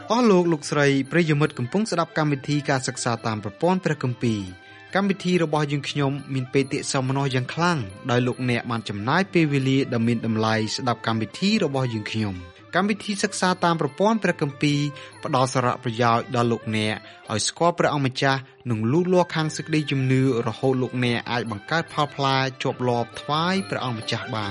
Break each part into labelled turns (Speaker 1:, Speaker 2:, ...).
Speaker 1: អស់លោកស្រីប្រិយមិត្តកំពុងស្ដាប់កម្មវិធីការសិក្សាតាមប្រព័ន្ធព្រះគម្ពីរកម្មវិធីរបស់យើងខ្ញុំមានបេតិសោមនស្សយ៉ាងខ្លាំងដោយលោកអ្នកបានចំណាយពេលវេលាដ៏មានតម្លៃស្ដាប់កម្មវិធីរបស់យើងខ្ញុំកម្មវិធីសិក្សាតាមប្រព័ន្ធព្រះគម្ពីរផ្ដល់សារៈប្រយោជន៍ដល់លោកអ្នកឲ្យស្គាល់ព្រះអង្គម្ចាស់និងលូតលាស់ខាងសេចក្តីជំនឿរហូតលោកអ្នកអាចបង្កើតផលផ្លែជាប់លាប់ថ្វាយព្រះអង្គម្ចាស់បាន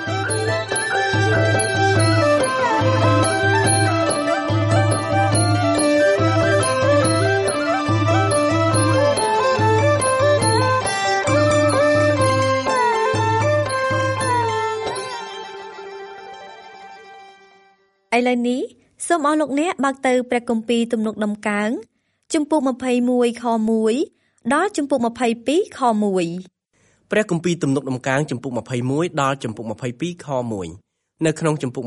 Speaker 2: ឥឡូវនេះសូមអស់លោកអ្នកបើកទៅព្រះគម្ពីរទំនុកដំកើងជំពូក21ខ1ដល់ជំពូក22ខ1
Speaker 3: ព្រះគម្ពីរទំនុកដំកើងជំពូក21ដល់ជំពូក22ខ1នៅក្នុងជំពូក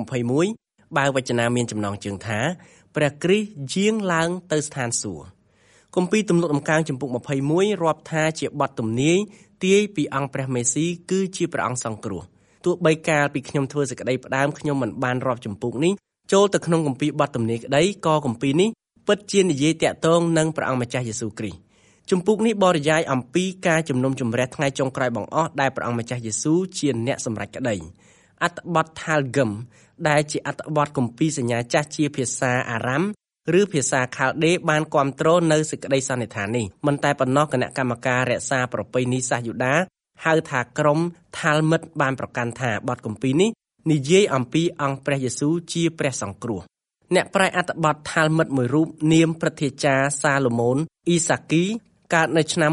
Speaker 3: 21បើវចនាមានចំណងជើងថាព្រះគ្រីស្ទយាងឡើងទៅស្ថានសួគ៌គម្ពីរទំនុកដំកើងជំពូក21រាប់ថាជាបទទំនាយទាយពីអង្គព្រះមេស៊ីគឺជាព្រះអង្គសង្គ្រោះទោះបីកាលពីខ្ញុំធ្វើសេចក្តីផ្ដើមខ្ញុំមិនបានរាប់ជំពូកនេះចូលទៅក្នុងគម្ពីរបទទំនាយក្តីក៏គម្ពីរនេះពិតជានិយាយតាក់ទងនឹងព្រះអង្គម្ចាស់យេស៊ូវគ្រីស្ទជំពូកនេះបរិយាយអំពីការជំនុំជម្រះថ្ងៃចុងក្រោយបង្អស់ដែលព្រះអង្គម្ចាស់យេស៊ូវជាអ្នកសម្រេចក្តីអត្ថបទ Targum ដែលជាអត្ថបទគម្ពីរសញ្ញាចាស់ជាភាសាអារ៉ាំឬភាសាខាល់ដេបានគាំទ្រនៅសេចក្តីសន្និដ្ឋាននេះមិនតែប៉ុណ្ណោះគណៈកម្មការរក្សាប្រពៃណីសាសយូដាហៅថាក្រុម Talmud បានប្រកាន់ថាបទគម្ពីរនេះនិយាយអំពីអង្គព្រះយេស៊ូវជាព្រះសង្គ្រោះអ្នកប្រែអត្ថបទ Talmud មួយរូបនាមព្រឹទ្ធាចារ្យសាឡូមោនអ៊ីសាគីកើតនៅឆ្នាំ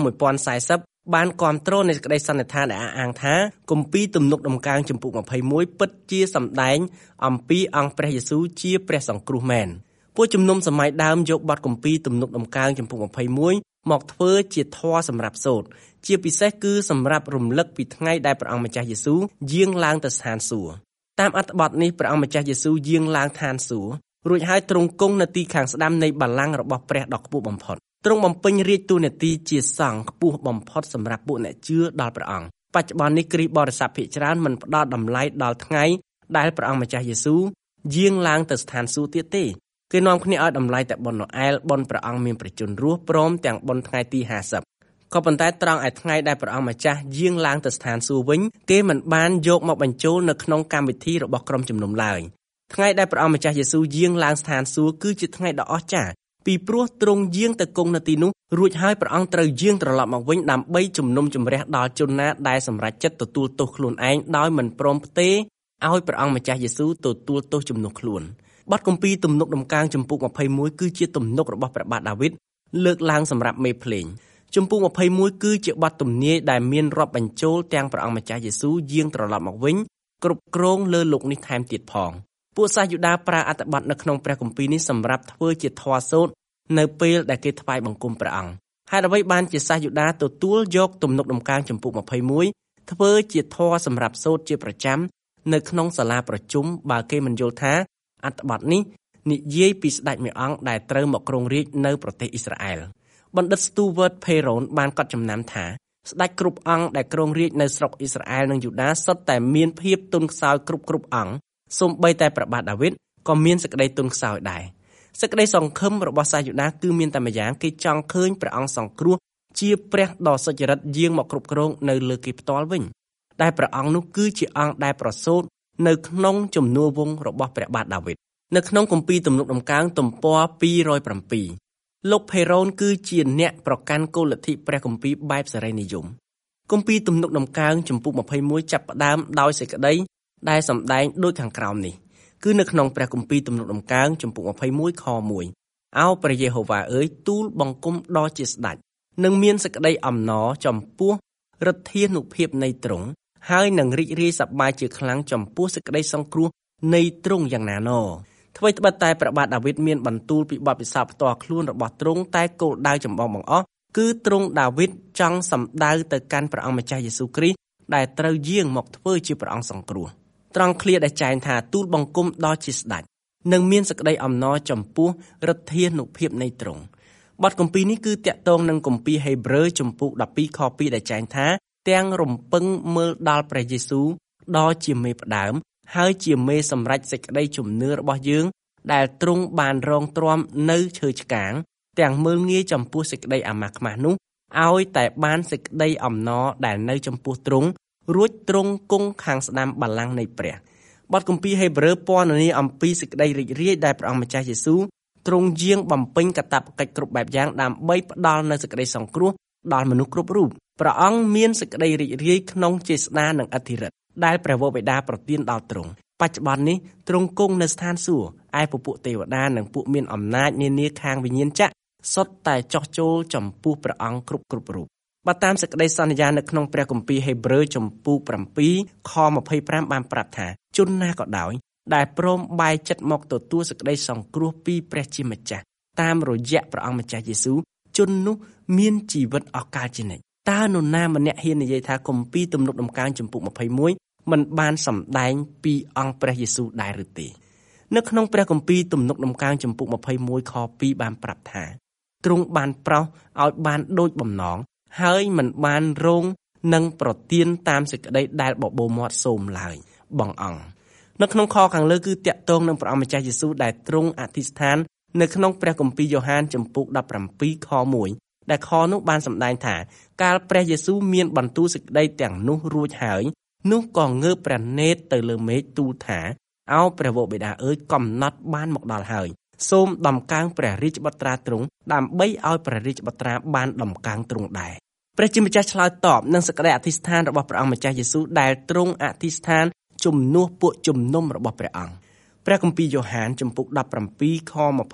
Speaker 3: 1040បានគាំទ្រនៃសេចក្តីសន្និដ្ឋានដែលអះអាងថាគម្ពីរទំនុកដំកើងជំពូក21ពិតជាសម្ដែងអំពីអង្គព្រះយេស៊ូវជាព្រះសង្គ្រោះមែនពួកជំនុំសម័យដើមយកបទគម្ពីរទំនុកដំកើងជំពូក21មកធ្វើជាធម៌សម្រាប់សូត្រជាពិសេសគឺសម្រាប់រំលឹកពីថ្ងៃដែលព្រះអង្គម្ចាស់យេស៊ូវយាងឡើងទៅស្ថានសួគ៌តាមអត្ថបទនេះព្រះអង្គម្ចាស់យេស៊ូវយាងឡើងឋានសួគ៌រួចហើយទ្រង់គង់នៅទីខាងស្ដាំនៃបល្ល័ង្ករបស់ព្រះដ៏ខ្ពស់បំផុតទ្រង់បំពេញរាជតួនាទីជាសង្ឃខ្ពស់បំផុតសម្រាប់ពួកអ្នកជឿដល់ព្រះអង្គបច្ចុប្បន្ននេះគ្រីស្ទបរិស័ទភាគច្រើនមិនផ្ដល់តម្លៃដល់ថ្ងៃដែលព្រះអង្គម្ចាស់យេស៊ូវយាងឡើងទៅស្ថានសួគ៌ទៀតទេគេនាំគ្នាឲ្យតម្លៃតែបុណ្យណូអែលបុណ្យព្រះអង្គមានព្រះជន្មរស់ព្រមទាំងបុណ្យថ្ងៃទី50ក៏ប៉ុន្តែត្រង់ឯថ្ងៃដែលព្រះអង្គម្ចាស់យាងឡើងទៅស្ថានសួគ៌វិញគេមិនបានយកមកបញ្ចូលនៅក្នុងកម្មវិធីរបស់ក្រុមជំនុំឡើយថ្ងៃដែលព្រះអង្គម្ចាស់យេស៊ូវយាងឡើងស្ថានសួគ៌គឺជាថ្ងៃដ៏អស្ចារ្យពីព្រោះទ្រង់យាងទៅគង់នៅទីនោះរួចហើយព្រះអង្គត្រូវយាងត្រឡប់មកវិញដើម្បីជំនុំជម្រះដល់ជនណាដែលសម្រេចចិត្តទទួលទោសខ្លួនឯងដោយមិនព្រមផ្ទេរឲ្យព្រះអង្គម្ចាស់យេស៊ូវទទួលទោសជំនួសខ្លួនបទគម្ពីរទំនុកដំកើងជំពូក21គឺជាទំនុករបស់ព្រះបាទដាវីតលើកឡើងសម្រាប់មេភ្លេងជំពូក21គឺជាបទទំនាយដែលមានរាប់បញ្ចូលទាំងព្រះអង្គម្ចាស់យេស៊ូវយាងត្រឡប់មកវិញគ្រប់គ្រងលើលោកនេះថែមទៀតផងពួកសាសយូដាប្រើអត្ថបទនៅក្នុងព្រះគម្ពីរនេះសម្រាប់ធ្វើជាធម៌សូត្រនៅពេលដែលគេថ្វាយបង្គំព្រះអង្គហេតុអ្វីបានជាសាសយូដាទទួលយកទំនុកដំកើងជំពូក21ធ្វើជាធម៌សម្រាប់សូត្រជាប្រចាំនៅក្នុងសាលាប្រជុំបើគេមិនយល់ថាអត្ថបទនេះនិយាយពីស្ដេចមួយអង្គដែលត្រូវមកគ្រងរាជ្យនៅប្រទេសអ៊ីស្រាអែលបណ្ឌិត Stuart Perron បានកត់ចំណាំថាស្ដេចគ្រប់អង្គដែលគ្រងរាជ្យនៅស្រុកអ៊ីស្រាអែលនិងយូដាសុទ្ធតែមានភាពទន់ខ្សោយគ្រប់អង្គសូម្បីតែព្រះបាទដាវីតក៏មានសេចក្តីទន់ខ្សោយដែរសេចក្តីសង្ឃឹមរបស់សាសយូដាគឺមានតែម្យ៉ាងគេចង់ឃើញព្រះអង្គសង្គ្រោះជាព្រះដ៏សុចរិតយាងមកគ្រប់គ្រងនៅលើគេផ្ទាល់វិញដែលព្រះអង្គនោះគឺជាអង្គដែលប្រសូតនៅក្នុងជំនួសវង្សរបស់ព្រះបាទដាវីតនៅក្នុងគម្ពីរទំនុកដំកើងទំព័រ207លោកផេរ៉ូនគឺជាអ្នកប្រកាន់គោលលទ្ធិព្រះគម្ពីរបែបសេរីនិយមគម្ពីរទំនុកដំកើងជំពូក21ចាប់ផ្ដើមដោយសេចក្តីដែលសម្ដែងដូចខាងក្រោមនេះគឺនៅក្នុងព្រះគម្ពីរទំនុកដំកើងជំពូក21ខ1អោព្រះយេហូវ៉ាអើយទូលបង្គំដ៏ជាស្ដេចនឹងមានសេចក្តីអំណរចំពោះឫទ្ធានុភាពនៃទ្រង់ហើយនឹងរីករាយសប្បាយជាខ្លាំងចំពោះសេចក្តីសង្គ្រោះនៃទ្រង់យ៉ាងណាណោអ្វីត្បិតតែព្រះបាទដាវីតមានបន្ទូលពីបទពិសោធន៍ផ្ទាល់ខ្លួនរបស់ទ្រង់តែគោលដៅចម្បងបង្អស់គឺទ្រង់ដាវីតចង់សម្ដៅទៅកាន់ព្រះអង្គម្ចាស់យេស៊ូវគ្រីស្ទដែលត្រូវយាងមកធ្វើជាព្រះអង្គសង្គ្រោះត្រង់ឃ្លាដែលចែងថាទូលបង្គំដ៏ជាស្ដេចនឹងមានសេចក្តីអំណរចំពោះឫទ្ធានុភាពនៃទ្រង់បទគម្ពីរនេះគឺតាក់ទងនឹងគម្ពីរហេព្រើរជំពូក12ខ2ដែលចែងថាទាំងរំពឹងមើលដល់ព្រះយេស៊ូវដ៏ជាមេផ្ដើមហើយជាមេសម្រេចសេចក្តីជំនឿរបស់យើងដែលទ្រង់បានរងទ្រាំនៅឈើឆ្កាងទាំងមើលងាយចំពោះសេចក្តីអាម៉ាស់ខ្មាស់នោះឲ្យតែបានសេចក្តីអំណរដែលនៅចំពោះទ្រង់រួចទ្រង់គង់ខាងស្ដាំបល្ល័ង្កនៃព្រះបទគម្ពីរហេព្រើរពណ៌នាអំពីសេចក្តីរីករាយដែលព្រះអង្គម្ចាស់យេស៊ូវទ្រង់យាងបំពេញកាតព្វកិច្ចគ្រប់បែបយ៉ាងដើម្បីផ្ដល់នូវសេចក្តីសង្គ្រោះដល់មនុស្សគ្រប់រូបព្រះអង្គមានសេចក្តីរីករាយក្នុងចេស្តានិងឥទ្ធិឫទ្ធិដែលព្រះវរបិតាប្រទានដល់ទ្រង់បច្ចុប្បន្ននេះទ្រង់គង់នៅស្ថានសួគ៌ឯពពួកទេវតានិងពួកមានអំណាចនានាខាងវិញ្ញាណចក្រសុទ្ធតែចោះចូលចំពោះព្រះអង្គគ្រប់រូបបើតាមសេចក្តីសន្យានៅក្នុងព្រះគម្ពីរហេព្រើរចំពុក7ខ25បានប្រាប់ថាជនណាក៏ដោយដែលព្រមបែរចិត្តមកទទួលសេចក្តីសង្គ្រោះពីព្រះជាម្ចាស់តាមរយៈព្រះអង្គម្ចាស់យេស៊ូវជននោះមានជីវិតអស់កលជានិច្ចតើនរណាម្នាក់ហ៊ាននិយាយថាគម្ពីរទំនុកដំកើងចំពុក21មិនបានសម្ដែងពីអង្គព្រះយេស៊ូវដែរឬទេនៅក្នុងព្រះគម្ពីរទំនុកដំកើងចំពុក21ខ2បានប្រាប់ថាទ្រង់បានប្រោសឲ្យបានដូចបំណងហើយមិនបានរងនឹងប្រទានតាមសេចក្តីដែលបបោមាត់សូមឡើយបងអង្គនៅក្នុងខខាងលើគឺតាក់ទងនឹងព្រះអង្គម្ចាស់យេស៊ូវដែលទ្រង់អធិស្ឋាននៅក្នុងព្រះគម្ពីរយ៉ូហានចំពុក17ខ1ដែលខនោះបានសម្ដែងថាកាលព្រះយេស៊ូវមានបន្ទូលសេចក្តីទាំងនោះរួចហើយនោះក៏ងើបព្រះនេត្រទៅលើមេឃទូលថាអោព្រះវរបិតាអើយកំណត់បានមកដល់ហើយសូមដំកើងព្រះរាជបុត្រាទ្រង់ដើម្បីឲ្យព្រះរាជបុត្រាបានដំកើងទ្រង់ដែរព្រះជាម្ចាស់ឆ្លើយតបនឹងសេចក្តីអធិស្ឋានរបស់ព្រះអង្គម្ចាស់យេស៊ូវដែលទ្រង់អធិស្ឋានជំនួសពួកជំនុំរបស់ព្រះអង្គព្រះគម្ពីរយ៉ូហានចំពុក17ខ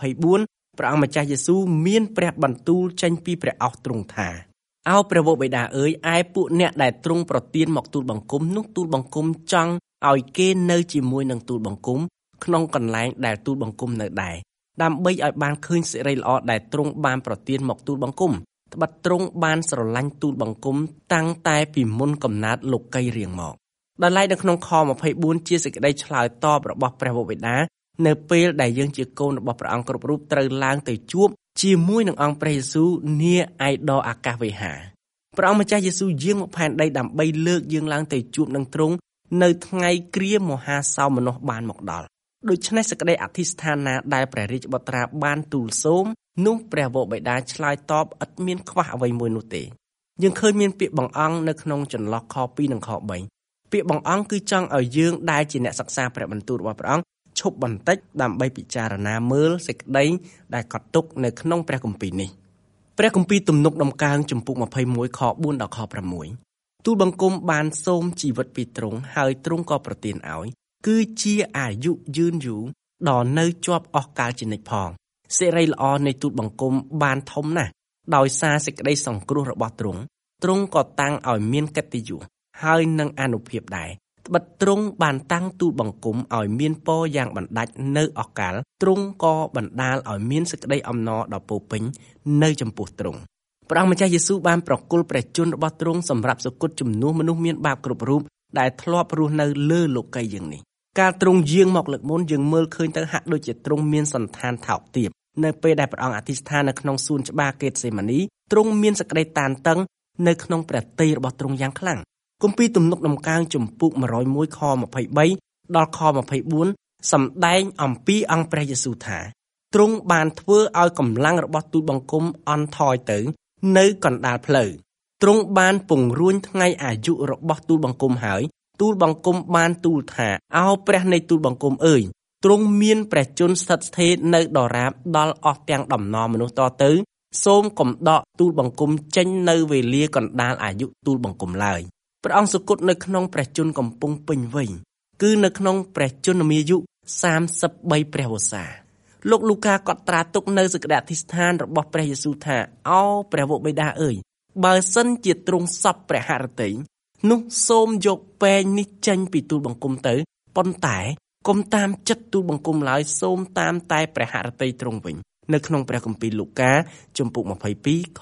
Speaker 3: 24ព្រះអង្គម្ចាស់យេស៊ូវមានព្រះបន្ទូលចេញពីព្រះអស់ទ្រង់ថាអោព្រះវរបិតាអើយឯពួកអ្នកដែលទ្រង់ប្រទានមកទូលបង្គំនោះទូលបង្គំចង់ឲ្យគេនៅជាមួយនឹងទូលបង្គំក្នុងកន្លែងដែលទូលបង្គំនៅដែរដើម្បីឲ្យបានឃើញសេរីល្អដែលទ្រង់បានប្រទានមកទូលបង្គំត្បិតទ្រង់បានស្រឡាញ់ទូលបង្គំតាំងតែពីមុនកំណើតលោកីរៀងមកដោយឡែកនៅក្នុងខ24ជាសេចក្តីឆ្លើយតបរបស់ព្រះវរបិតានៅពេលដែលយើងជាកូនរបស់ព្រះអង្គគ្រប់រូបត្រូវឡើងទៅជួបជាមួយនឹងអង្គព្រះយេស៊ូវនាឯដរអាកាសវេហាព្រះអង្គម្ចាស់យេស៊ូវយាងមកផែនដីដើម្បីលើកយើងឡើងទៅជួបនឹងទ្រង់នៅថ្ងៃគ្រាមហាសោមនស្សបានមកដល់ដូច្នេះសេចក្តីអធិស្ឋានណាដែលព្រះរាជបុត្រាបានទូលសូមនោះព្រះវរបិតាឆ្លើយតបឥតមានខ្វះអ្វីមួយនោះទេយើងឃើញមានពាក្យបង្អង់នៅក្នុងចន្លោះខ2និងខ3ពាក្យបង្អង់គឺចង់ឲ្យយើងដែលជាអ្នកសិក្សាព្រះបន្ទូលរបស់ព្រះអង្គឈប់បន្តិចដើម្បីពិចារណាមើលសេចក្តីដែលកត់ទុកនៅក្នុងព្រះគម្ពីរនេះព្រះគម្ពីរទំនុកដំកើងចំពុក21ខ4ដល់ខ6ទូលបង្គំបានសូមជីវិតពីទ្រង់ហើយទ្រង់ក៏ប្រទានឲ្យគឺជាអាយុយឺនយូរដល់នៅជាប់អស់កលជានិច្ចផងសេរីល្អនៃទូលបង្គំបានធំណាស់ដោយសារសេចក្តីសង្គ្រោះរបស់ទ្រង់ក៏តាំងឲ្យមានកិត្តិយសហើយនឹងអានុភាពដែរត្បិតទ្រង់បានតាំងទូលបង្គំឲ្យមានពរយ៉ាងបណ្ដាច់នៅអកលទ្រង់ក៏បណ្ដាលឲ្យមានសេចក្តីអំណរដ៏ពោពេញនៅចំពោះទ្រង់ព្រះអង្គម្ចាស់យេស៊ូវបានប្រគល់ព្រះជន្មរបស់ទ្រង់សម្រាប់សុគតជំនួសមនុស្សមានបាបគ្រប់រូបដែលធ្លាប់រស់នៅលើលោកីយ៍យ៉ាងនេះកាលទ្រង់យាងមកលើកមុនយើងមើលឃើញទៅហាក់ដូចជាទ្រង់មានសន្តានថោកទាបនៅពេលដែលព្រះអង្គអធិស្ឋាននៅក្នុងសួនច្បារកេតសេម៉ានីទ្រង់មានសេចក្តីតានតឹងនៅក្នុងព្រះទ័យរបស់ទ្រង់យ៉ាងខ្លាំងគម្ពីរទំនុកដំកើងចំពុក101ខ23ដល់ខ24សម្ដែងអំពីអង្គព្រះយេស៊ូវថាទ្រង់បានធ្វើឲ្យកម្លាំងរបស់ទូលបង្គំអន់ថយទៅនៅកណ្ដាលផ្លូវទ្រង់បានពង្រួញថ្ងៃអាយុរបស់ទូលបង្គំហើយទូលបង្គំបានទូលថាអោព្រះនៃទូលបង្គំអើយទ្រង់មានព្រះជន្មស្ថិតស្ថេរនៅដរាបដល់អស់ទាំងដំណរមនុស្សតទៅសូមកុំដកទូលបង្គំចេញនៅវេលាកណ្ដាលអាយុទូលបង្គំឡើយព្រះអង្គសុគតនៅក្នុងព្រះជន្មកំពុងពេញវ័យគឺនៅក្នុងព្រះជន្មាយុ33ព្រះវស្សាលោកលូកាកត់ត្រាទុកនៅសេចក្តីអធិស្ឋានរបស់ព្រះយេស៊ូវថាអោព្រះវរបិតាអើយបើសិនជាទ្រង់សពព្រះហឫទ័យនោះសូមយកពែងនេះចេញពីទូលបង្គំទៅប៉ុន្តែកុំតាមចិត្តទូលបង្គំឡើយសូមតាមតែព្រះហឫទ័យទ្រង់វិញនៅក្នុងព្រះគម្ពីរលូកាចំពុក22ខ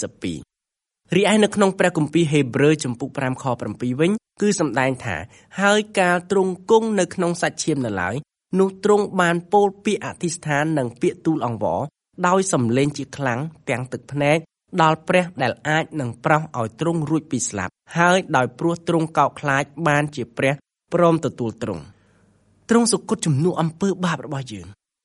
Speaker 3: 42រីឯនៅក្នុងព្រះគម្ពីរហេព្រើរចំពុក5ខ7វិញគឺសម្ដែងថាហើយកាលទ្រង់គង់នៅក្នុងសាច់ឈាមនៅឡើយនោះទ្រង់បានពោលពាក្យអធិស្ឋាននិងពាក្យទូលអង្វរដោយសំឡេងជាខ្លាំងទាំងទឹកភ្នែកដល់ព្រះដែលអាចនឹងប្រោសឲ្យទ្រង់រួចពីស្លាប់ហើយដោយព្រោះទ្រង់កោតខ្លាចបានជាព្រះព្រមទទួលទ្រង់សុគតជំនួសអំពើបាបរបស់យើង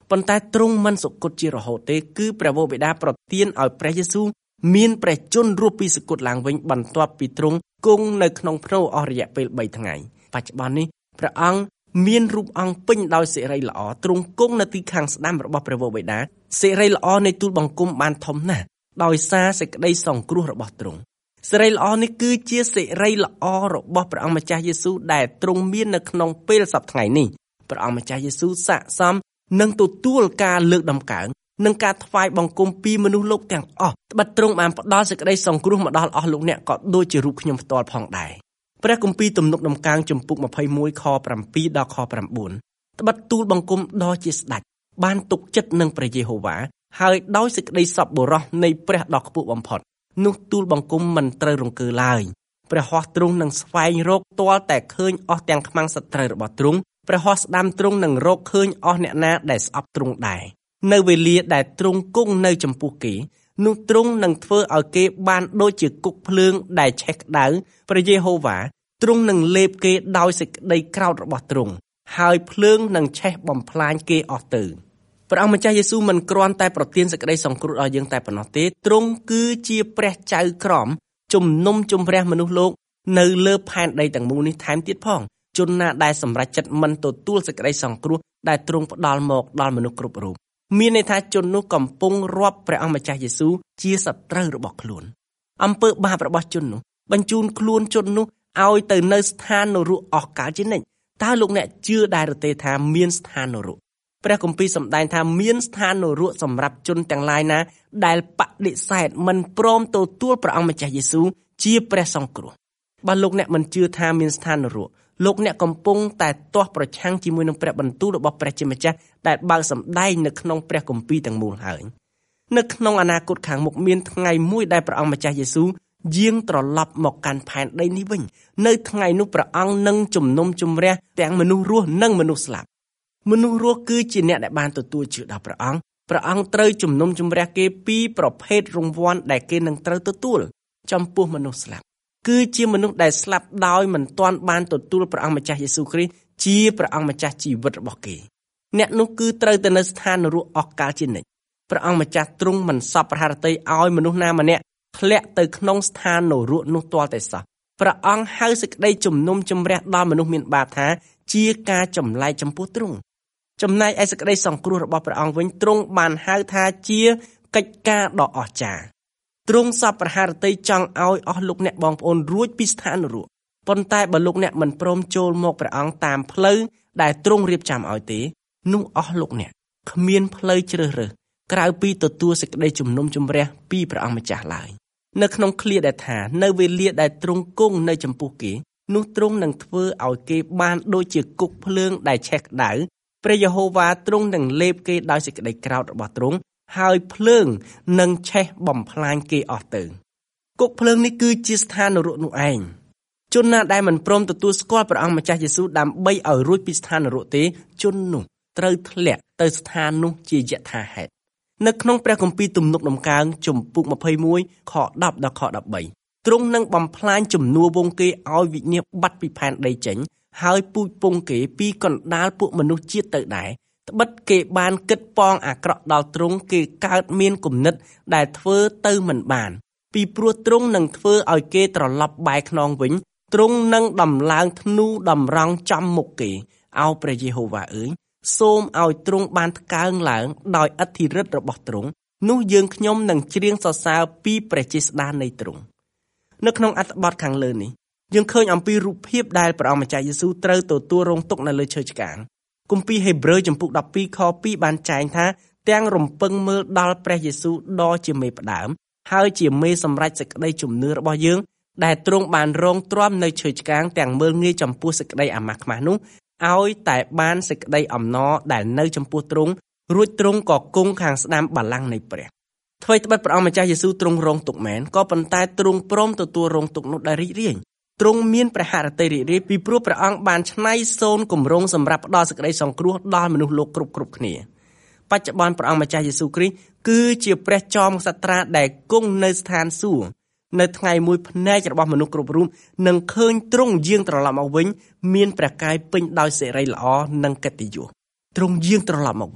Speaker 3: ប៉ុន្តែទ្រង់មិនសុគតជារហូតទេគឺព្រះវរបិតាប្រទានឲ្យព្រះយេស៊ូវមានព្រះជន្មរស់ពីសុគតឡើងវិញបន្ទាប់ពីទ្រង់គង់នៅក្នុងភ្នូរអស់រយៈពេល3ថ្ងៃបច្ចុប្បន្ននេះព្រះអង្គមានរូបអង្គពេញដោយសិរីល្អទ្រង់គង់នៅទីខាងស្ដាំរបស់ព្រះវរបិតាសិរីល្អនៃទូលបង្គំបានធំណាស់ដោយសារសេចក្តីសង្គ្រោះរបស់ទ្រង់សិរីល្អនេះគឺជាសិរីល្អរបស់ព្រះអង្គម្ចាស់យេស៊ូវដែលទ្រង់មាននៅក្នុងពេលសប្តាហ៍ថ្ងៃនេះព្រះអង្គម្ចាស់យេស៊ូវស័ក្តិសមនឹងទទួលការលើកដំកើងនិងការថ្វាយបង្គំពីមនុស្សលោកទាំងអស់ត្បិតទ្រង់បានផ្ដល់សេចក្តីសង្គ្រោះមកដល់អស់លោកអ្នកក៏ដូចជារូបខ្ញុំផ្ទាល់ផងដែរព្រះគម្ពីរទំនុកដំកើងជំពូក21ខ7ដល់ខ9ត្បិតទូលបង្គំដ៏ជាស្ដេចបានទុកចិត្តនឹងព្រះយេហូវ៉ាហើយដោយសេចក្តីសប្បុរសនៃព្រះដ៏ខ្ពស់បំផុតនោះទូលបង្គំមិនត្រូវរង្គើឡើយព្រះហស្ថទ្រង់នឹងស្វែងរកទាល់តែឃើញអស់ទាំងខ្មាំងសត្រូវរបស់ទ្រង់ព្រះហស្ថស្ដាំទ្រង់នឹងរកឃើញអស់អ្នកណាដែលស្អប់ទ្រង់ដែរនៅវេលាដែលទ្រង់គង់នៅចំពោះគេនោះទ្រង់នឹងធ្វើឲ្យគេបានដូចជាគុកភ្លើងដែលឆេះក្តៅព្រះយេហូវ៉ាទ្រង់នឹងលេបគេដោយសេចក្តីក្រោធរបស់ទ្រង់ហើយភ្លើងនឹងឆេះបំផ្លាញគេអស់ទៅព្រះអង្គម្ចាស់យេស៊ូវមិនគ្រាន់តែប្រទានសេចក្តីសង្គ្រោះដល់យើងតែប៉ុណ្ណោះទេទ្រង់គឺជាព្រះចៅក្រមជំនុំជម្រះមនុស្សលោកនៅលើផែនដីទាំងមូលនេះថែមទៀតផងជនណាដែលសម្រេចចិត្តមិនទទួលសេចក្តីសង្គ្រោះដែលទ្រង់ផ្ដល់មកដល់មនុស្សគ្រប់រូបមានន័យថាជននោះកំពុងរាប់ព្រះអង្គម្ចាស់យេស៊ូវជាសត្រូវរបស់ខ្លួនអំពើបាបរបស់ជននោះបញ្ជូនខ្លួនជននោះឲ្យទៅនៅស្ថាននរកអស់កលជានិច្ចតើលោកអ្នកជឿដែរឬទេថាមានស្ថាននរកព្រះគម្ពីរសម្ដែងថាមានស្ថាននរកសម្រាប់ជនទាំងឡាយណាដែលបដិសេធមិនព្រមទទួលព្រះអង្គម្ចាស់យេស៊ូវជាព្រះសង្គ្រោះបើលោកអ្នកមិនជឿថាមានស្ថាននរកលោកអ្នកកំពុងតែទាស់ប្រឆាំងជាមួយនឹងព្រះបន្ទូលរបស់ព្រះជាម្ចាស់ដែលបើកសម្ដែងនៅក្នុងព្រះគម្ពីរទាំងមូលហើយនៅក្នុងអនាគតខាងមុខមានថ្ងៃមួយដែលព្រះអង្គម្ចាស់យេស៊ូវយាងត្រឡប់មកកាន់ផែនដីនេះវិញនៅថ្ងៃនោះព្រះអង្គនឹងជំនុំជម្រះទាំងមនុស្សរស់និងមនុស្សស្លាប់មនុស្សរស់គឺជាអ្នកដែលបានទទួលជឿដល់ព្រះអង្គត្រូវជំនុំជម្រះគេពីប្រភេទរង្វាន់ដែលគេនឹងត្រូវទទួលចំពោះមនុស្សស្លាប់គឺជាមនុស្សដែលស្លាប់ដោយមិនទាន់បានទទួលព្រះអង្គម្ចាស់យេស៊ូវគ្រីស្ទជាព្រះអង្គម្ចាស់ជីវិតរបស់គេអ្នកនោះគឺត្រូវទៅនៅស្ថាននរកអស់កលជានិច្ចព្រះអង្គម្ចាស់ទ្រង់មិនសពប្រហារតីឲ្យមនុស្សណាម្នាក់ធ្លាក់ទៅក្នុងស្ថាននរកនោះទាល់តែសោះព្រះអង្គហៅសេចក្តីជំនុំជម្រះដល់មនុស្សមានបាបថាជាការចម្លែកចំពោះទ្រង់ចំណែកឯសេចក្តីសង្គ្រោះរបស់ព្រះអង្គវិញទ្រង់បានហៅថាជាកិច្ចការដ៏អស្ចារ្យទ្រង់សពប្រហារតីចង់ឲ្យអស់លោកអ្នកបងប្អូនរួចពីស្ថាននរកប៉ុន្តែបើលោកអ្នកមិនព្រមចូលមកព្រះអង្គតាមផ្លូវដែលទ្រង់រៀបចំឲ្យទេនោះអស់លោកអ្នកគ្មានផ្លូវជ្រើសរើសក្រៅពីទទួលសេចក្តីជំនុំជម្រះពីព្រះអង្គម្ចាស់ឡើយនៅក្នុងឃ្លាដែលថានៅវេលាដែលទ្រង់គង់នៅចំពោះគេនោះទ្រង់នឹងធ្វើឲ្យគេបានដូចជាគុកភ្លើងដែលឆេះក្តៅព្រះយេហូវ៉ាទ្រង់នឹងលេបគេដោយសេចក្តីក្រោធរបស់ទ្រង់ហើយភ្លើងនឹងឆេះបំផ្លាញគេអស់ទៅគុកភ្លើងនេះគឺជាស្ថាននរកនោះឯងជនណាដែលមិនព្រមទទួលស្គាល់ព្រះអង្គម្ចាស់យេស៊ូវដើម្បីឲ្យរួចពីស្ថាននរកទេជននោះត្រូវធ្លាក់ទៅស្ថាននោះជាយថាហេតុនៅក្នុងព្រះគម្ពីរទំនុកដំកើងជំពូក21ខ10ដល់ខ13ទ្រង់នឹងបំផ្លាញជំនួវងគេឲ្យវិញ្ញាណបាត់ពីផែនដីចេញហើយពូជពងគេពីកណ្ដាលពួកមនុស្សជាតិទៅដែរត្បិតគេបានគិតប៉ងអាក្រក់ដល់ទ្រង់គេកើតមានគំនិតដែលធ្វើទៅមិនបានពីព្រោះទ្រង់នឹងធ្វើឲ្យគេត្រឡប់បែរខ្នងវិញទ្រង់នឹងដំឡើងធ្នូតម្រង់ចំមុខគេអោព្រះយេហូវ៉ាអើយសូមឲ្យទ្រង់បានថ្កើងឡើងដោយឥទ្ធិឫទ្ធិរបស់ទ្រង់នោះយើងខ្ញុំនឹងច្រៀងសរសើរពីព្រះចេស្តានៃទ្រង់នៅក្នុងអត្ថបទខាងលើនេះយើងឃើញអំពីរូបភាពដែលព្រះអង្គម្ចាស់យេស៊ូវត្រូវទទួលរងទុក្ខនៅលើឈើឆ្កាងគម្ពីរហេព្រើរជំពូក12ខ2បានចែងថាទាំងរំពឹងមើលដល់ព្រះយេស៊ូវដ៏ជាមេផ្ដើមហើយជាមេសម្រេចសេចក្តីជំនឿរបស់យើងដែលទ្រង់បានរងទ្រាំនៅឈើឆ្កាងទាំងមើលងាយចំពោះសេចក្តីអាម៉ាស់ខ្មាស់នោះឲ្យតែបានសេចក្តីអំណរដែលនៅចំពោះទ្រង់រួចទ្រង់ក៏គង់ខាងស្ដាំបល្ល័ង្កនៃព្រះថ្មីត្បិតព្រះអង្គម្ចាស់យេស៊ូវទ្រង់រងទុក្ខមែនក៏ប៉ុន្តែទ្រង់ព្រមទទួលរងទុក្ខនោះដោយរីករាយទ្រង់មានព្រះហឫទ័យរីករាយពីព្រោះព្រះអង្គបានច្នៃសូនគម្រោងសម្រាប់ផ្ដល់សេចក្តីសង្គ្រោះដល់មនុស្សលោកគ្រប់គ្នាបច្ចុប្បន្នព្រះអង្គម្ចាស់យេស៊ូវគ្រីស្ទគឺជាព្រះចោមក្សត្រាដែលគង់នៅស្ថានសួគ៌នៅថ្ងៃមួយភ្នែករបស់មនុស្សគ្រប់រូបនឹងឃើញទ្រង់យាងត្រឡប់មកវិញមានព្រះកាយពេញដោយសិរីល្អនិងកិត្តិយសទ្រង់យាងត្រឡប់មកវិញ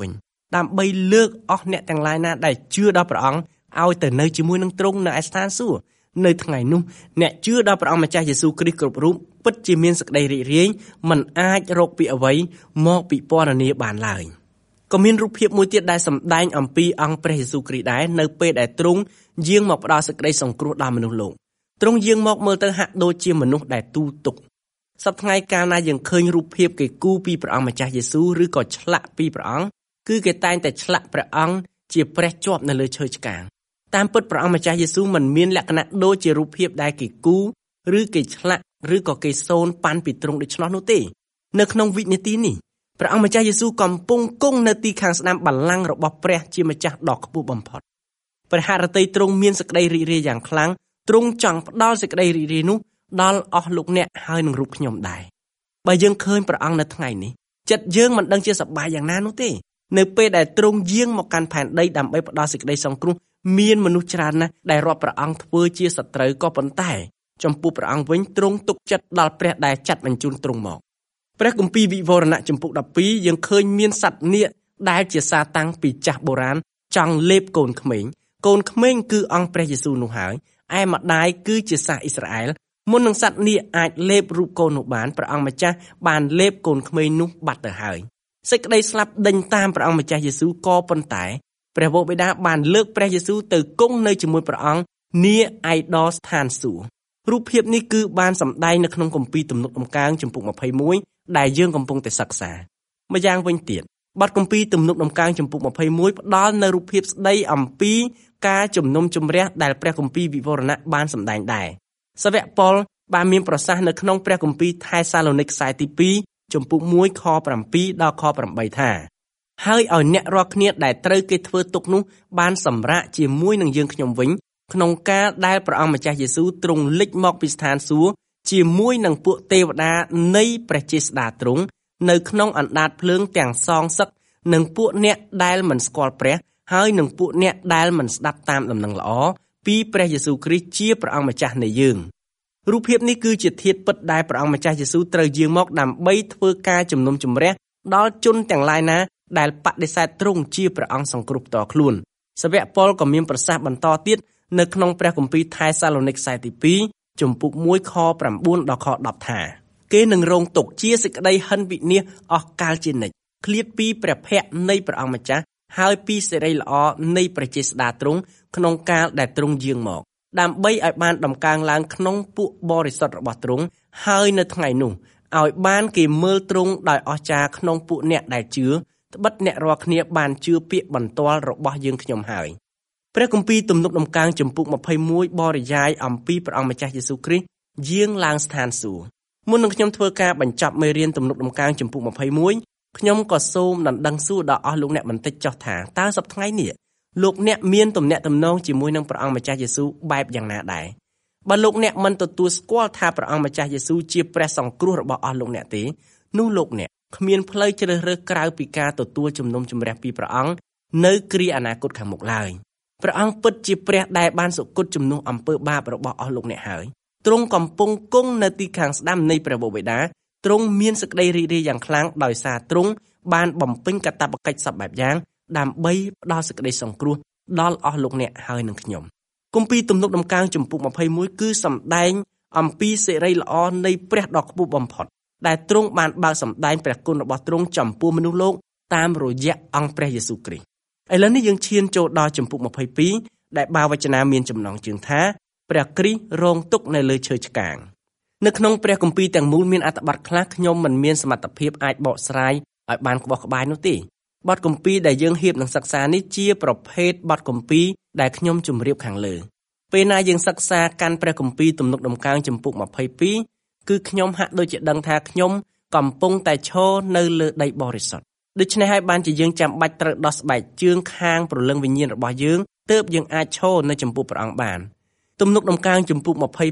Speaker 3: ដើម្បីលើកអស់អ្នកទាំងឡាយណាដែលជឿដល់ព្រះអង្គឲ្យទៅនៅជាមួយនឹងទ្រង់នៅឯស្ថានសួគ៌នៅថ្ងៃនោះអ្នកជឿដល់ព្រះអង្គម្ចាស់យេស៊ូវគ្រីស្ទគ្រប់រូបពិតជាមានសេចក្តីរីករាយមិនអាចរកពីអ្វីមកពិពណ៌នាបានឡើយក៏មានរូបភាពមួយទៀតដែលសម្ដែងអំពីអង្គព្រះយេស៊ូវគ្រីស្ទដែរនៅពេលដែលទ្រង់យាងមកផ្ដល់សេចក្តីសង្គ្រោះដល់មនុស្សលោកទ្រង់យាងមកមើលទៅហាក់ដូចជាមនុស្សដែលទូទុកសប្តាហ៍ថ្ងៃកាលណាយើងឃើញរូបភាពគេគូរពីព្រះអង្គម្ចាស់យេស៊ូវឬក៏ឆ្លាក់ពីព្រះអង្គគឺគេតែងតែឆ្លាក់ព្រះអង្គជាព្រះជាប់នៅលើឈើឆ្កាងតាមពិតព្រះអង្គម្ចាស់យេស៊ូវមិនមានលក្ខណៈដូចជារូបភាពដែលគេគូរឬគេឆ្លាក់ឬក៏គេសូនប៉ាន់ពីទ្រង់ដូច្នោះនោះទេនៅក្នុងវិនាទីនេះព្រះអង្គម្ចាស់យេស៊ូវកំពុងគង់នៅទីខាងស្ដាំបល្ល័ង្ករបស់ព្រះជាម្ចាស់ដ៏ខ្ពស់បំផុតព្រះハរតីទ្រង់មានសេចក្តីរីករាយយ៉ាងខ្លាំងទ្រង់ចង់ផ្ដល់សេចក្តីរីករាយនោះដល់អស់លោកអ្នកហើយនឹងរូបខ្ញុំដែរបើយើងឃើញព្រះអង្គនៅថ្ងៃនេះចិត្តយើងមិនដឹងជាសប្បាយយ៉ាងណានោះទេនៅពេលដែលទ្រង់យាងមកកាន់ផែនដីដើម្បីផ្ដល់សេចក្តីសង្គ្រោះមានមនុស្សច្រើនណាស់ដែលរាប់ព្រះអង្គធ្វើជាសត្រូវក៏ប៉ុន្តែចំពោះព្រះអង្គវិញទ្រង់ទុកចិត្តដល់ព្រះដែលចាត់បញ្ជូនទ្រង់មកព្រះគម្ពីរវិវរណៈចំពុក12យើងឃើញមានសត្វនាគដែលជាសាតាំងពីចាស់បុរាណចង់លេបកូនក្មេងគឺអង្គព្រះយេស៊ូវនោះហើយឯម្ដាយគឺជាសាសអ៊ីស្រាអែលមុននឹងសត្វនាគអាចលេបរូបកូននោះបានព្រះអង្គម្ចាស់បានលេបកូនក្មេងនោះបាត់ទៅហើយសេចក្តីស្លាប់ដេញតាមព្រះអង្គម្ចាស់យេស៊ូវក៏ប៉ុន្តែព្រះវរបិតាបានលើកព្រះយេស៊ូវទៅគង់នៅជាមួយព្រះអង្គនាឯដស្ថានសួគ៌រូបភាពនេះគឺបានសម្ដែងនៅក្នុងគម្ពីរទំនុកដំកើងចំពុក21ដែលយើងកំពុងតែសិក្សាម្យ៉ាងវិញទៀតបទគម្ពីរទំនុកដំកើងចំពុក21ផ្ដល់នូវរូបភាពស្ដីអំពីការជំនុំជម្រះដែលព្រះគម្ពីរវិវរណៈបានសម្ដែងដែរសាវកប៉ុលបានមានប្រសាសន៍នៅក្នុងព្រះគម្ពីរថេសាឡូនីកខ្សែទី2ចំពុក1ខ7ដល់ខ8ថាហើយឲ្យអ្នករាល់គ្នាដែលត្រូវគេធ្វើទុកនោះបានសម្រាកជាមួយនឹងយើងខ្ញុំវិញក្នុងការដែលព្រះអង្គម្ចាស់យេស៊ូវទ្រង់លេចមកពីស្ថានសួគ៌ជាមួយនឹងពួកទេវតានៃព្រះចេស្តាទ្រង់នៅក្នុងអណ្ដាតភ្លើងទាំងសងសឹកនិងពួកអ្នកដែលមិនស្គាល់ព្រះហើយនឹងពួកអ្នកដែលមិនស្ដាប់តាមដំណឹងល្អពីព្រះយេស៊ូវគ្រីស្ទជាព្រះអង្គម្ចាស់នៃយើងរូបភាពនេះគឺជាធាតុពិតដែលព្រះអង្គម្ចាស់យេស៊ូវត្រូវយាងមកដើម្បីធ្វើការជំនុំជម្រះដល់ជនទាំងឡាយណាដែលបដិសេធទ្រង់ជាព្រះអង្គសង្គ្រោះផ្ទាល់ខ្លួនសាវកប៉ុលក៏មានប្រសាសន៍បន្តទៀតនៅក្នុងព្រះគម្ពីរថេសាឡូនីកខ្សែទី2ចំពុក1ខ9ដល់ខ10ថាគេនឹងរងទុក្ខជាសេចក្តីហិនវិនាសអស់កលជានិច្ចឃ្លាតពីព្រះភ័ក្ត្រនៃព្រះអង្គម្ចាស់ហើយពីសេរីល្អនៃព្រះចេស្តាទ្រង់ក្នុងកាលដែលទ្រង់យាងមកដើម្បីឲ្យបានដំកើងឡើងក្នុងពួកបរិសុទ្ធរបស់ទ្រង់ហើយនៅថ្ងៃនោះឲ្យបានគេមើលទ្រង់ដោយអស្ចារ្យក្នុងពួកអ្នកដែលជឿត្បិតអ្នករាល់គ្នាបានជឿពាក្យបន្ទាល់របស់យើងខ្ញុំហើយព្រះគម្ពីរទំនុកដំកើងចំពុក21បរិយាយអំពីព្រះអង្គម្ចាស់យេស៊ូវគ្រីស្ទយាងឡើងស្ថានសួគ៌មុននឹងខ្ញុំធ្វើការបញ្ចប់មេរៀនទំនុកដំកើងចំពុក21ខ្ញុំក៏សូមដណ្ដឹងសួរដល់អស់លោកអ្នកបន្តិចចុះថាតើសប្តាហ៍ថ្ងៃនេះលោកអ្នកមានទំនាក់ទំនងជាមួយនឹងព្រះអង្គម្ចាស់យេស៊ូវបែបយ៉ាងណាដែរបើលោកអ្នកមិនទទួលស្គាល់ថាព្រះអង្គម្ចាស់យេស៊ូវជាព្រះសង្គ្រោះរបស់អស់លោកអ្នកទេនោះលោកអ្នកគ្មានផ្លូវជ្រើសរើសក្រៅពីការទទួលជំនុំជម្រះពីព្រះអង្គនៅគ្រាអនាគតខាងមុខឡើយព្រះអង្គពិតជាព្រះដែលបានសុគតជំនួសអំពើបាបរបស់អស់លោកអ្នកហើយទ្រង់កំពុងគង់នៅទីខាងស្ដាំនៃព្រះបិតាទ្រង់មានសេចក្តីរីករាយយ៉ាងខ្លាំងដោយសារទ្រង់បានបំពេញកាតព្វកិច្ចសពបែបយ៉ាងដើម្បីផ្ដល់សេចក្តីសង្គ្រោះដល់អស់លោកអ្នកហើយនឹងខ្ញុំគម្ពីរទំនុកដំកើងចំពុក21គឺសម្ដែងអំពីសេរីល្អនៃព្រះដ៏ខ្ពស់បំផុតដែលទ្រង់បានបើកសម្ដែងព្រះគុណរបស់ទ្រង់ចំពោះមនុស្សលោកតាមរយៈអង្គព្រះយេស៊ូវគ្រីស្ទឥឡូវនេះយើងឈានចូលដល់ចំពុក22ដែលបាវចនាមានចំណងជើងថាព្រះគ្រីស្ទរងទុក្ខនៅលើឈើឆ្កាងនៅក្នុងព្រះគម្ពីរទាំងមូលមានអត្ថបទខ្លះខ្ញុំមិនមានសមត្ថភាពអាចបកស្រាយឲ្យបានក្បោះក្បាយនោះទេបទគម្ពីរដែលយើងហ៊ាននឹងសិក្សានេះជាប្រភេទបទគម្ពីរដែលខ្ញុំជម្រាបខាងលើពេលណាយើងសិក្សាកាន់ព្រះគម្ពីរទំនុកដំកើងចំពុក22គឺខ្ញុំហាក់ដូចជាដឹងថាខ្ញុំកំពុងតែឈរនៅលើដីបរិសុទ្ធដូច្នេះហើយបានជាយើងចាំបាច់ត្រូវដោះស្បែកជើងខាងព្រលឹងវិញ្ញាណរបស់យើងទើបយើងអាចឈរនៅចំពោះព្រះអង្គបានទំនុកដំកើងចំពុក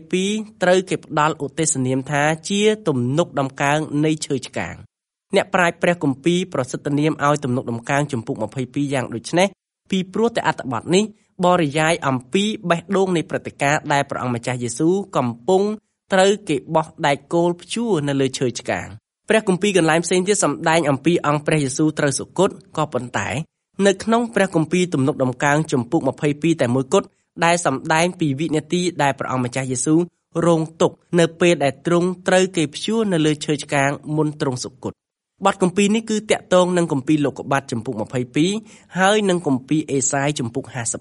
Speaker 3: 22ត្រូវគេផ្ដល់ឧទ្ទេសនាមថាជាទំនុកដំកើងនៃឈើឆ្កាងអ្នកប្រាជ្ញព្រះគម្ពីរប្រសិទ្ធនាមឲ្យទំនុកដំកើងចំពុក22យ៉ាងដូចនេះពីព្រោះតែអត្ថបទនេះបរិយាយអំពីបេះដូងនៃព្រឹត្តិការណ៍ដែលព្រះអង្គម្ចាស់យេស៊ូវកំពុងត្រូវគេបោះដែកគោលព្យួរនៅលើឈើឆ្កាងព្រះគម្ពីរកន្លែងផ្សេងទៀតសម្ដែងអំពីអង្គព្រះយេស៊ូវត្រូវសុគតក៏ប៉ុន្តែនៅក្នុងព្រះគម្ពីរទំនុកដំកើងជំពូក22តែមួយគត់ដែលសម្ដែងពីវិនាទីដែលព្រះអង្គម្ចាស់យេស៊ូវរងទុក្ខនៅពេលដែលទ្រង់ត្រូវគេព្យួរនៅលើឈើឆ្កាងមុនទ្រង់សុគតបទគម្ពីរនេះគឺតាក់ទងនឹងគម្ពីរលោកុបាទជំពូក22ហើយនឹងគម្ពីរអេសាយជំពូក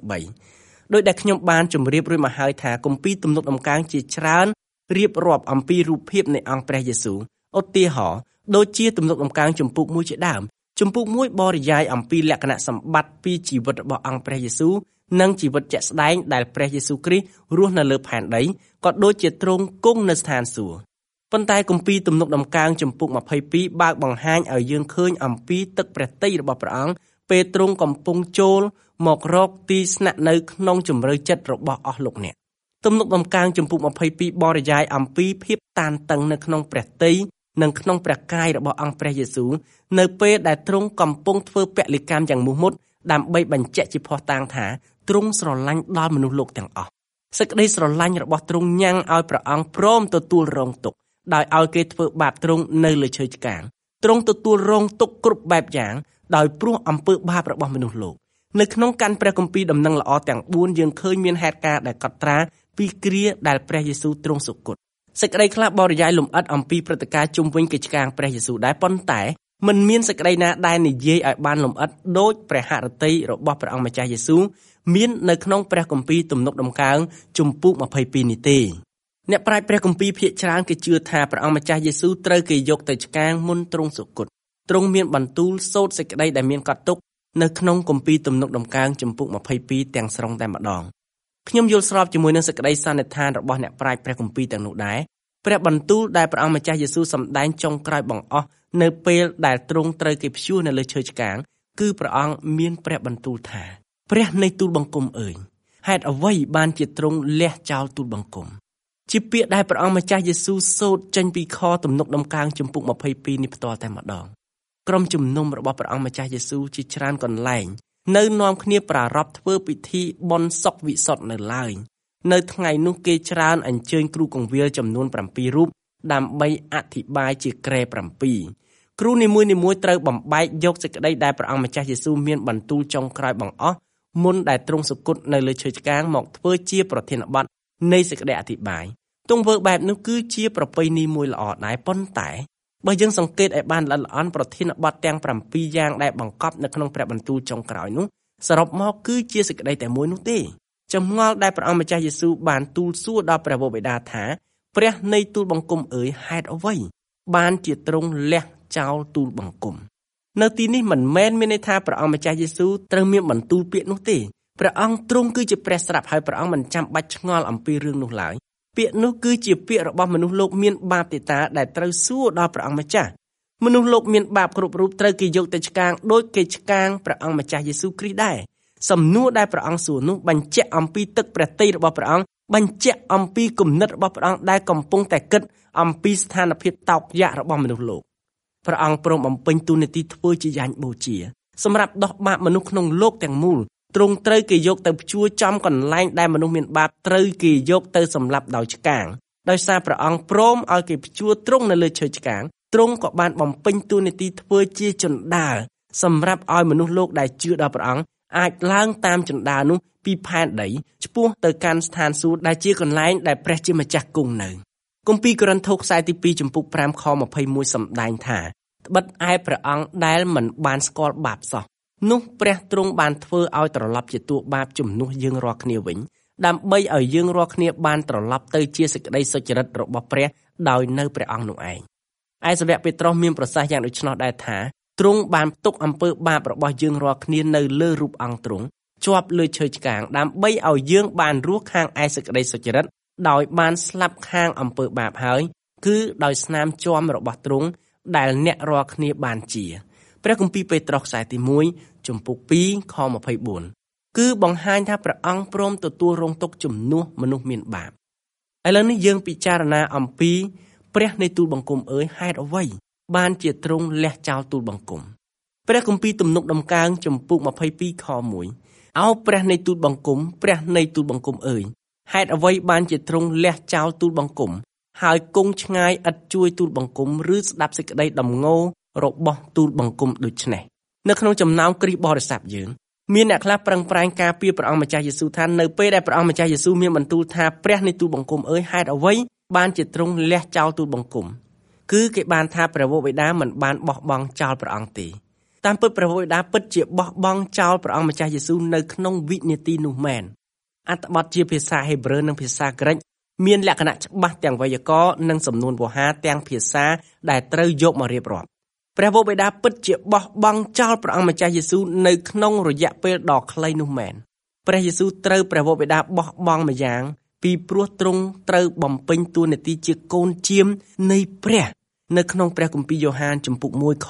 Speaker 3: 53ដោយដែលខ្ញុំបានជម្រាបរួចមកហើយថាគម្ពីរទំនុកដំកើងជាច្រើនរៀបរាប់អំពីរូបភាពនៃអង្គព្រះយេស៊ូវឧទាហរណ៍ដូចជាទំនុកដំកើងជំពូក1ជាដើមជំពូក1បរិយាយអំពីលក្ខណៈសម្បត្តិពីជីវិតរបស់អង្គព្រះយេស៊ូវនិងជីវិតជាក់ស្ដែងដែលព្រះយេស៊ូវគ្រីស្ទរស់នៅលើផែនដីក៏ដូចជាទ្រង់គង់នៅស្ថានសួគ៌ប៉ុន្តែគម្ពីរទំនុកដំកើងជំពូក22បើកបង្ហាញឲ្យយើងឃើញអំពីទឹកព្រះទ័យរបស់ព្រះអង្គពេលទ្រង់កំពុងចូលមករកទីស្នាក់នៅក្នុងជម្រៅចិត្តរបស់អស់លោកអ្នកទំនុកដំកើងជំពូក22បរិយាយអំពីភាពតានតឹងនៅក្នុងព្រះទ័យនិងក្នុងព្រះកាយរបស់អង្គព្រះយេស៊ូវនៅពេលដែលទ្រង់កំពុងធ្វើពលិកម្មយ៉ាងមោះមុតដើម្បីបញ្ជាក់ជាភស្តុតាងថាទ្រង់ស្រឡាញ់ដល់មនុស្សលោកទាំងអស់សេចក្តីស្រឡាញ់របស់ទ្រង់ញ៉ាំងឲ្យព្រះអង្គព្រមទទួលរងទុក្ខដោយឲ្យគេធ្វើបាបទ្រង់នៅលើឈើឆ្កាងទ្រង់ទទួលរងទុក្ខគ្រប់បែបយ៉ាងដោយព្រោះអំពើបាបរបស់មនុស្សលោកនៅក្នុងកាន់ព្រះគម្ពីរដំណឹងល្អទាំង4យើងឃើញមានហេតុការណ៍ដែលកត់ត្រាពីគ្រាដែលព្រះយេស៊ូវទ្រង់សុគតសេចក្តីខ្លះបរិយាយលម្អិតអំពីព្រឹត្តិការណ៍ជុំវិញកិច្ចការព្រះយេស៊ូវដែរប៉ុន្តែមិនមានសេចក្តីណាដែលនិយាយឲ្យបានលម្អិតដូចព្រះហឫទ័យរបស់ព្រះអង្គម្ចាស់យេស៊ូវមាននៅក្នុងព្រះគម្ពីរទំនុកដំកើងជំពូក22នេះទេអ្នកប្រាជ្ញព្រះគម្ពីរភាគច្រើនគេជឿថាព្រះអង្គម្ចាស់យេស៊ូវត្រូវគេយកទៅឆ្កាងមុនទ្រង់សុគតទ្រង់មានបន្ទូលសូត្រសេចក្តីដែលមានកត់ទុកនៅក្នុងគម្ពីរទំនុកដំកើងជំពូក22ទាំងស្រុងតែម្ដងខ្ញុំយល់ស្របជាមួយនឹងសេចក្តីសន្និដ្ឋានរបស់អ្នកប្រាជ្ញព្រះគម្ពីរទាំងនោះដែរព្រះបន្ទូលដែលព្រះអង្គម្ចាស់យេស៊ូវសម្ដែងចុងក្រោយបង្អស់នៅពេលដែលទ្រង់ត្រូវគេព្យួរនៅលើឈើឆ្កាងគឺព្រះអង្គមានព្រះបន្ទូលថាព្រះនៃទូលបង្គំអើយហេតុអ្វីបានជាទ្រង់លះចោលទូលបង្គំជាពាក្យដែលព្រះអង្គម្ចាស់យេស៊ូវសូត្រចេញពីខទំនុកដំកើងជំពូក22នេះផ្ទាល់តែម្ដងក្រុមជំនុំរបស់ព្រះអង្គម្ចាស់យេស៊ូវជាច្រើនកន្លែងនៅនាំគ្នាប្រារព្ធធ្វើពិធីបុណ្យសុខវិសុទ្ធនៅឡើយនៅថ្ងៃនោះគេច្រើនអញ្ជើញគ្រូគង្វាលចំនួន7រូបដើម្បីអធិប្បាយជាក្រែ7គ្រូនីមួយៗត្រូវបំបែកយកសេចក្តីដែលព្រះអង្គម្ចាស់យេស៊ូវមានបន្ទូលចុងក្រោយបង្អស់មុនដែលទ្រង់សុគតនៅលើឈើឆ្កាងមកធ្វើជាប្រធានបទនៃសេចក្តីអធិប្បាយទង្វើបែបនោះគឺជាប្រពៃណីមួយល្អដែរប៉ុន្តែបើយើងសង្កេតឲ្យបានល្អិតល្អន់ប្រធានបទទាំង7យ៉ាងដែលបង្កប់នៅក្នុងព្រះបន្ទូលចុងក្រោយនោះសរុបមកគឺជាសេចក្តីតែមួយនោះទេចម្ងល់ដែលព្រះអង្គម្ចាស់យេស៊ូវបានទូលសួរដល់ព្រះវរបិតាថាព្រះនៃទូលបង្គំអើយហេតុអ្វីបានជាទ្រង់លះចោលទូលបង្គំនៅទីនេះមិនមែនមានន័យថាព្រះអង្គម្ចាស់យេស៊ូវត្រូវមានបន្ទូលពាក្យនោះទេព្រះអង្គទ្រង់គឺជាព្រះស្រាប់ហើយព្រះអង្គមិនចាំបាច់ឆ្ងល់អំពីរឿងនោះឡើយពាក្យនោះគឺជាពាក្យរបស់មនុស្សលោកមានបាបទេតាដែលត្រូវសួរដល់ព្រះអង្គម្ចាស់មនុស្សលោកមានបាបគ្រប់រូបត្រូវគេយកទៅឆ្កាងដោយគេឆ្កាងព្រះអង្គម្ចាស់យេស៊ូវគ្រីស្ទដែរសំណួរដែលព្រះអង្គសួរនោះបញ្ជាក់អំពីទឹកព្រះទ័យរបស់ព្រះអង្គបញ្ជាក់អំពីគំនិតរបស់ព្រះអង្គដែលកំពុងតែគិតអំពីស្ថានភាពតោកយ៉ាករបស់មនុស្សលោកព្រះអង្គព្រមបំពេញទូនាទីធ្វើជាយ៉ាញ់បូជាសម្រាប់ដោះបាបមនុស្សក្នុងលោកទាំងមូលទ្រង់ត្រូវគេយកទៅព្យួរចំកន្លែងដែលមនុស្សមានបាបត្រូវគេយកទៅសម្លាប់ដោយឆ្កាងដោយសារព្រះអង្គព្រមឲ្យគេព្យួរទ្រង់នៅលើឈើឆ្កាងទ្រង់ក៏បានបំពេញទូនាទីធ្វើជាជណ្ដើរសម្រាប់ឲ្យមនុស្សលោកដែលជឿដល់ព្រះអង្គអាចឡើងតាមជណ្ដើរនោះពីផែនដីឆ្ពោះទៅកាន់ស្ថានសួគ៌ដែលជាកន្លែងដែលព្រះជាម្ចាស់គង់នៅគម្ពីរកូរិនថូសខ្សែទី2ចំពុក5ខ21សម្ដែងថាត្បិតឯព្រះអង្គដែលមិនបានស្គាល់បាបសោះនោះព្រះទ្រង់បានធ្វើឲ្យត្រឡប់ជាតួបាបជំនួសយើងរាល់គ្នាវិញដើម្បីឲ្យយើងរាល់គ្នាបានត្រឡប់ទៅជាសេចក្តីសុចរិតរបស់ព្រះដោយនៅព្រះអង្គនោះឯងឯសាវកពេត្រុសមានប្រសាសន៍យ៉ាងដូច្នោះដែរថាទ្រង់បានផ្ទុកអំពើបាបរបស់យើងរាល់គ្នានៅលើរូបអង្គទ្រង់ជាប់លើឈើឆ្កាងដើម្បីឲ្យយើងបានរស់ខាងឯសេចក្តីសុចរិតដោយបានស្លាប់ខាងអំពើបាបហើយគឺដោយស្នាមជាំរបស់ទ្រង់ដែលអ្នករាល់គ្នាបានជាព្រះគម្ពីរពេត្រុសខ្សែទី1ចំពុក2ខ24គឺបង្ហាញថាព្រះអង្គព្រមទទួលរងទុក្ខជំនួសមនុស្សមានបាបឥឡូវនេះយើងពិចារណាអំពីព្រះនៃទូលបង្គំអើយហេតុអ្វីបានជាទ្រង់លះចោលទូលបង្គំព្រះគម្ពីរទំនុកដំកើងចំពុក22ខ1អោព្រះនៃទូលបង្គំព្រះនៃទូលបង្គំអើយហេតុអ្វីបានជាទ្រង់លះចោលទូលបង្គំហើយគង់ឆ្ងាយឥតជួយទូលបង្គំឬស្ដាប់សេចក្តីដំងោរបស់ទូលបង្គំដូច្នេះនៅក្នុងចំណោមគ្រិស្តបរិស័ទយើងមានអ្នកខ្លះប្រឹងប្រែងការពារព្រះអង្គម្ចាស់យេស៊ូវថានៅពេលដែលព្រះអង្គម្ចាស់យេស៊ូវមានបន្ទូលថាព្រះនៃទូលបង្គំអើយហេតុអ្វីបានជាទ្រង់លះចោលទូលបង្គំគឺគេបានថាព្រះវរបិតាមិនបានបោះបង់ចោលព្រះអង្គទេតាមពិតព្រះវរបិតាពិតជាបោះបង់ចោលព្រះអង្គម្ចាស់យេស៊ូវនៅក្នុងវិនាទីនោះមែនអត្ថបទជាភាសាហេប្រឺនិងភាសាក្រិកមានលក្ខណៈច្បាស់ទាំងវេយ្យាករណ៍និងសំនួនវោហារទាំងភាសាដែលត្រូវយកមករៀបរាប់ព្រះវរបិតាពិតជាបោះបង់ចោលព្រះអង្គម្ចាស់យេស៊ូវនៅក្នុងរយៈពេលដ៏ខ្លីនោះមែនព្រះយេស៊ូវត្រូវព្រះវរបិតាបោះបង់ម្យ៉ាងពីព្រោះទ្រង់ត្រូវបំពេញតួនាទីជាកូនជាមនៃព្រះនៅក្នុងព្រះគម្ពីរយ៉ូហានជំពូក1ខ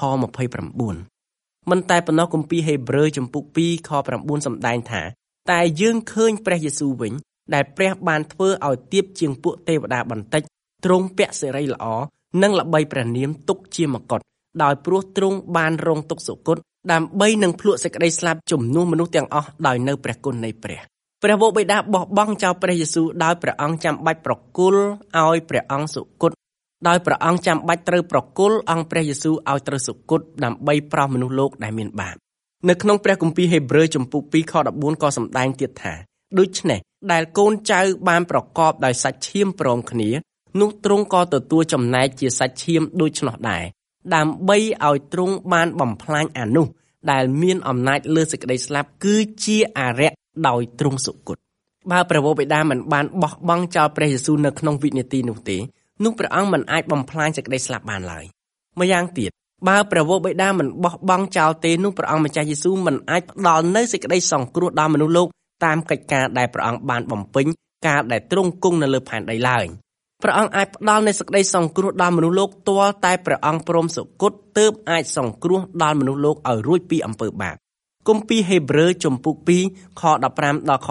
Speaker 3: 29មិនតែប៉ុណ្ណោះគម្ពីរហេប្រឺជំពូក2ខ9សម្ដែងថាតែយើងឃើញព្រះយេស៊ូវវិញដែលព្រះបានធ្វើឲ្យទាបជាងពួកទេវតាបន្តិចទ្រង់ពាក់សិរីល្អនិងល្បីព្រះនាមទុកជាមកុដដោយព្រោះទ្រង់បានរងទុក្ខសុគតដើម្បីនឹងភ្លក្សសេចក្តីស្លាប់ជំនួសមនុស្សទាំងអស់ដោយនៅព្រះគុណនៃព្រះវរបិតាបោះបង់ចោលព្រះយេស៊ូវដោយព្រះអង្គចាំបាច់ប្រគល់ឲ្យព្រះអង្គសុគតដោយព្រះអង្គចាំបាច់ត្រូវប្រគល់អង្គព្រះយេស៊ូវឲ្យត្រូវសុគតដើម្បីប្រោសមនុស្សលោកដែលមានបាបនៅក្នុងព្រះគម្ពីរហេប្រឺជំពូក2ខ14ក៏សម្ដែងទៀតថាដូច្នេះដែលកូនចៅបានប្រកបដោយសាច់ឈាមព្រមគ្នានោះទ្រង់ក៏ទទួលចំណែកជាសាច់ឈាមដូច្នោះដែរដើម្បីឲ្យទ្រង់បានបំផ្លាញអានោះដែលមានអំណាចលើសេចក្តីស្លាប់គឺជាអរិយដោយទ្រង់សុគតបើព្រះវរបិតាមិនបានបោះបង់ចោលព្រះយេស៊ូវនៅក្នុងវិនាទីនោះទេនោះព្រះអង្គមិនអាចបំផ្លាញសេចក្តីស្លាប់បានឡើយម្យ៉ាងទៀតបើព្រះវរបិតាមិនបោះបង់ចោលទេនោះព្រះអង្គម្ចាស់យេស៊ូវមិនអាចផ្ដល់នូវសេចក្តីសង្គ្រោះដល់មនុស្សលោកតាមកិច្ចការដែលព្រះអង្គបានបំពេញកាលដែលទ្រង់គង់នៅលើផែនដីឡើយព្រះអង្គអាចផ្ដល់នូវសេចក្តីសង្គ្រោះដល់មនុស្សលោកទាល់តែព្រះអង្គព្រមសុគតទើបអាចសង្គ្រោះដល់មនុស្សលោកឲ្យរួចពីអំពើបាបគម្ពីរហេប្រឺជំពូក2ខ15ដល់ខ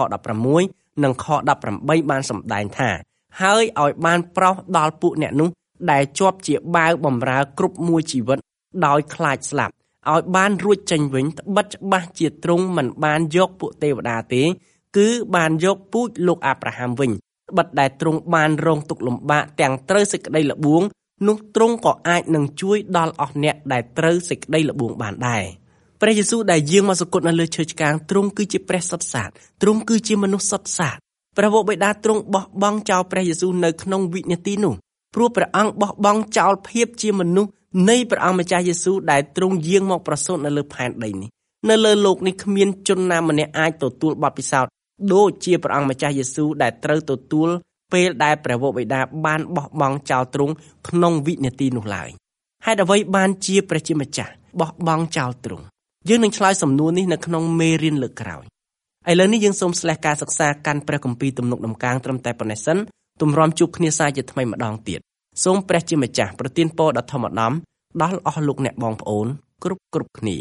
Speaker 3: 16និងខ18បានសម្ដែងថាហើយឲ្យបានប្រោសដល់ពួកអ្នកនោះដែលជាប់ជាបាវបម្រើគ្រប់មួយជីវិតដោយខ្លាចស្លាប់ឲ្យបានរួចចេញវិញត្បិតច្បាស់ជាទ្រង់មិនបានយកពួកទេវតាទេគឺបានយកពូជលោកអាប់រ៉ាហាំវិញត្បិតដែលទ្រង់បានរងទុក្ខលំបាកទាំងត្រូវសេចក្តីល្បួងនោះទ្រង់ក៏អាចនឹងជួយដល់អស់អ្នកដែលត្រូវសេចក្តីល្បួងបានដែរព្រះយេស៊ូវដែលយាងមកសុគតនៅលើឈើឆ្កាងទ្រង់គឺជាព្រះសុទ្ធសាធទ្រង់គឺជាមនុស្សសុទ្ធសាធព្រះវរបិតាទ្រង់បោះបង់ចោលព្រះយេស៊ូវនៅក្នុងវិនាទីនោះព្រោះព្រះអង្គបោះបង់ចោលភាពជាមនុស្សនៃព្រះអង្គម្ចាស់យេស៊ូវដែលទ្រង់យាងមកប្រសូតនៅលើផែនដីនេះនៅលើលោកនេះគ្មានជនណាម្នាក់អាចទទួលបទពិសោធន៍ដូចជាព្រះអង្គម្ចាស់យេស៊ូវដែលត្រូវទទួលពេលដែលព្រះវរបិតាបានបោះបង់ចោលទ្រង់ក្នុងវិនាទីនោះឡើយហេតុអ្វីបានជាព្រះជាម្ចាស់បោះបង់ចោលទ្រង់យើងនឹងឆ្លើយសំណួរនេះនៅក្នុងមេរៀនលើកក្រោយឥឡូវនេះយើងសូមស្លេះការសិក្សាកាន់ព្រះគម្ពីរទំនុកដំកើងត្រឹមតែប៉ុណ្ណេះសិនទម្រាំជួបគ្នាសាជាថ្មីម្ដងទៀតសូមព្រះជាម្ចាស់ប្រទានពរដល់ធម្មដំដល់អស់លោកអ្នកបងប្អូនគ្រប់គ្នា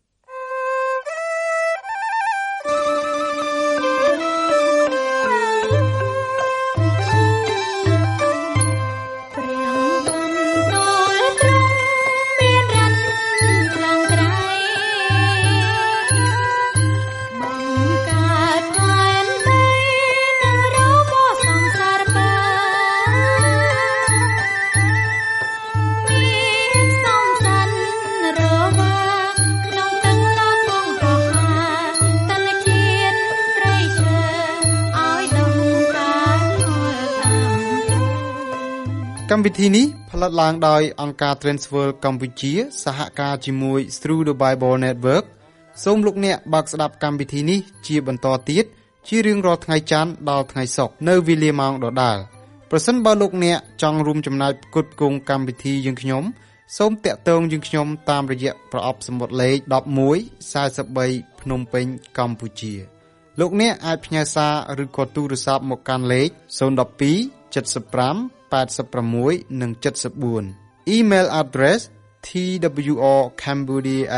Speaker 1: កម្មវិធីនេះផលិតឡើងដោយអង្គការ Transworld កម្ពុជាសហការជាមួយ Through the Bible Network សូមលោកអ្នកបើកស្ដាប់កម្មវិធីនេះជាបន្តទៀតជារៀងរាល់ថ្ងៃច័ន្ទដល់ថ្ងៃសុក្រនៅវេលាម៉ោងដដែលប្រសិនបើលោកអ្នកចង់រួមចំណែកផ្គត់ផ្គង់កម្មវិធីយើងខ្ញុំសូមតាក់ទងយើងខ្ញុំតាមរយៈប្រអប់សំបុត្រលេខ1143ភ្នំពេញកម្ពុជាលោកអ្នកអាចផ្ញើសារឬក៏ទូរស័ព្ទមកកាន់លេខ012 75 86 និង 74 Email address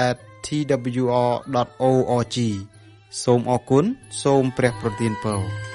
Speaker 1: twrcambodia@twr.org សូមអរគុណសូមព្រះប្រទានពរ